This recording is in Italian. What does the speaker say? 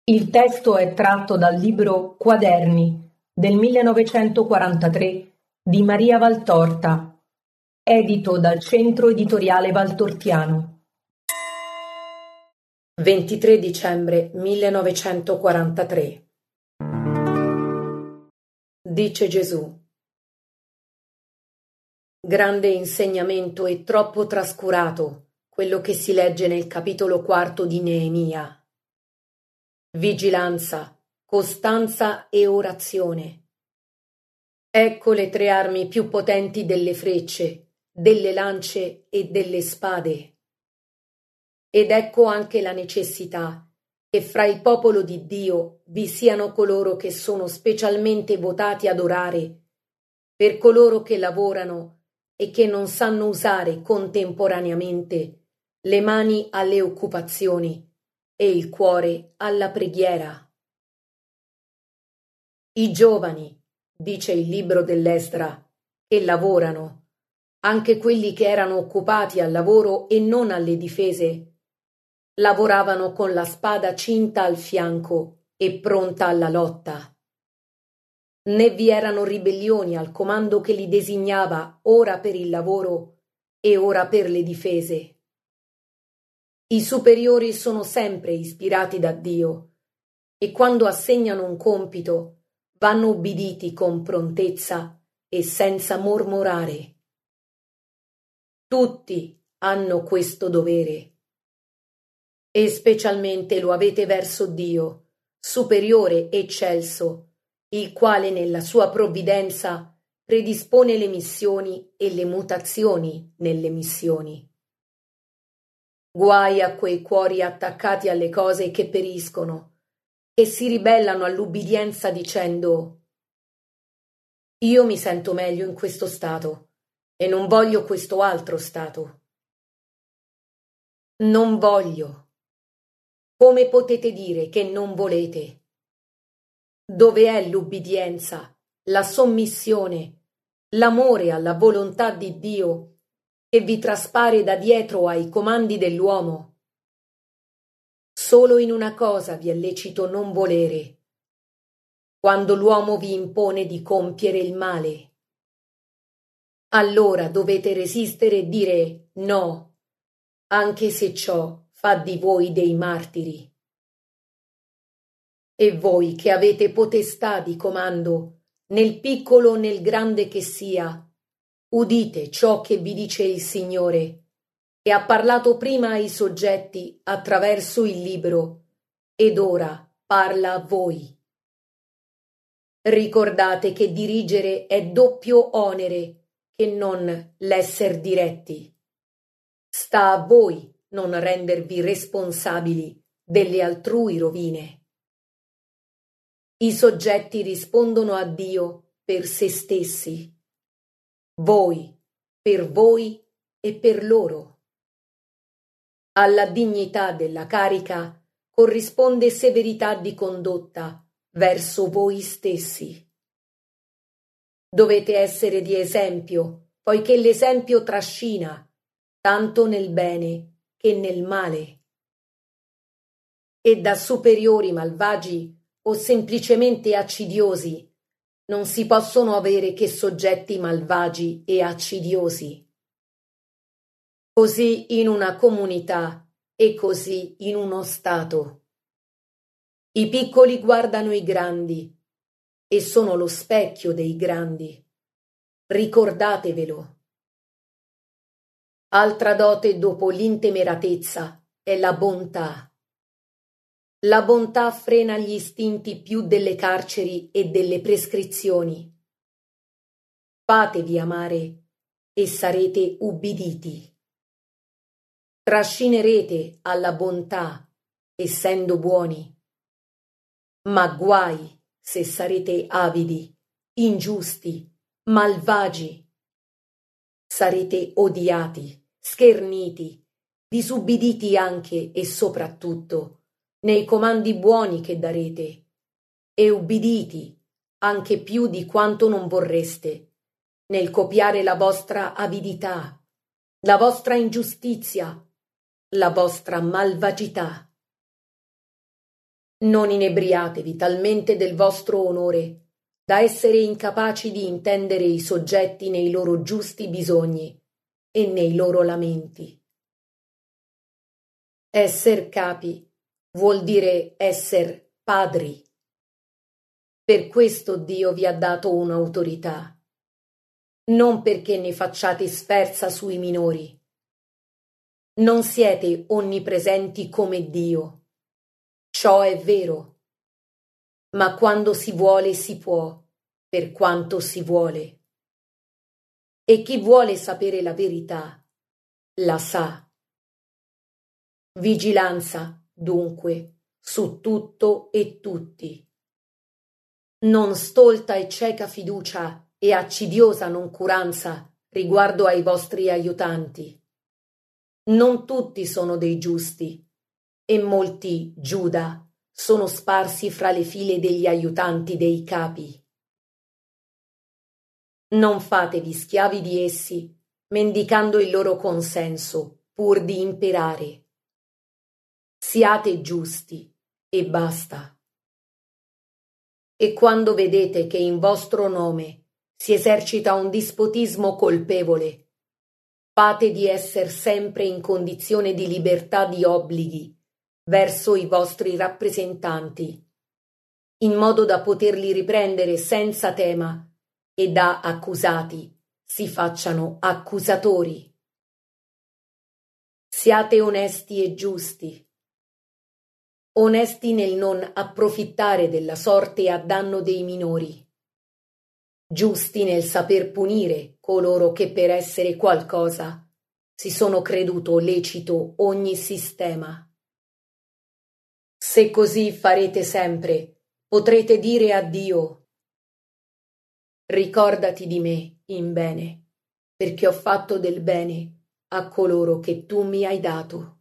Il testo è tratto dal libro "Quaderni" del 1943 di Maria Valtorta, edito dal Centro Editoriale Valtortiano. 23 dicembre 1943. Dice Gesù: grande insegnamento e troppo trascurato quello che si legge nel capitolo 4 di Neemia. Vigilanza, costanza e orazione. Ecco le tre armi più potenti delle frecce, delle lance e delle spade. Ed ecco anche la necessità che fra il popolo di Dio vi siano coloro che sono specialmente votati ad orare, per coloro che lavorano e che non sanno usare contemporaneamente le mani alle occupazioni e il cuore alla preghiera. I giovani, dice il libro dell'Esdra, che lavorano, anche quelli che erano occupati al lavoro e non alle difese, lavoravano con la spada cinta al fianco e pronta alla lotta. Né vi erano ribellioni al comando che li designava ora per il lavoro e ora per le difese. I superiori sono sempre ispirati da Dio e quando assegnano un compito vanno ubbiditi con prontezza e senza mormorare. Tutti hanno questo dovere. E specialmente lo avete verso Dio, superiore eccelso, il quale nella sua provvidenza predispone le missioni e le mutazioni nelle missioni. Guai a quei cuori attaccati alle cose che periscono, che si ribellano all'ubbidienza dicendo: io mi sento meglio in questo stato e non voglio questo altro stato. Non voglio. Come potete dire che non volete? Dove è l'ubbidienza, la sommissione, l'amore alla volontà di Dio che vi traspare da dietro ai comandi dell'uomo? Solo in una cosa vi è lecito non volere, quando l'uomo vi impone di compiere il male. Allora dovete resistere e dire no, anche se ciò fa di voi dei martiri. E voi che avete potestà di comando, nel piccolo o nel grande che sia, udite ciò che vi dice il Signore, che ha parlato prima ai soggetti attraverso il libro, ed ora parla a voi. Ricordate che dirigere è doppio onere che non l'esser diretti. Sta a voi non rendervi responsabili delle altrui rovine. I soggetti rispondono a Dio per se stessi, voi per voi e per loro. Alla dignità della carica corrisponde severità di condotta verso voi stessi. Dovete essere di esempio, poiché l'esempio trascina, tanto nel bene che nel male. E da superiori malvagi o semplicemente accidiosi non si possono avere che soggetti malvagi e accidiosi. Così in una comunità e così in uno Stato. I piccoli guardano i grandi e sono lo specchio dei grandi. Ricordatevelo. Altra dote dopo l'intemeratezza è la bontà. La bontà frena gli istinti più delle carceri e delle prescrizioni. Fatevi amare e sarete ubbiditi. Trascinerete alla bontà, essendo buoni. Ma guai se sarete avidi, ingiusti, malvagi. Sarete odiati, scherniti, disubbiditi anche e soprattutto nei comandi buoni che darete, e ubbiditi anche più di quanto non vorreste, nel copiare la vostra avidità, la vostra ingiustizia, la vostra malvagità. Non inebriatevi talmente del vostro onore da essere incapaci di intendere i soggetti nei loro giusti bisogni e nei loro lamenti. Esser capi vuol dire esser padri. Per questo Dio vi ha dato un'autorità, non perché ne facciate sferza sui minori. Non siete onnipresenti come Dio, ciò è vero, ma quando si vuole si può, per quanto si vuole. E chi vuole sapere la verità, la sa. Vigilanza, dunque, su tutto e tutti. Non stolta e cieca fiducia e accidiosa noncuranza riguardo ai vostri aiutanti. Non tutti sono dei giusti, e molti Giuda sono sparsi fra le file degli aiutanti dei capi. Non fatevi schiavi di essi, mendicando il loro consenso, pur di imperare. Siate giusti, e basta. E quando vedete che in vostro nome si esercita un dispotismo colpevole, fate di esser sempre in condizione di libertà di obblighi verso i vostri rappresentanti, in modo da poterli riprendere senza tema e da accusati si facciano accusatori. Siate onesti e giusti. Onesti nel non approfittare della sorte a danno dei minori, giusti nel saper punire coloro che per essere qualcosa si sono creduto lecito ogni sistema. Se così farete sempre, potrete dire a Dio: ricordati di me in bene, perché ho fatto del bene a coloro che tu mi hai dato.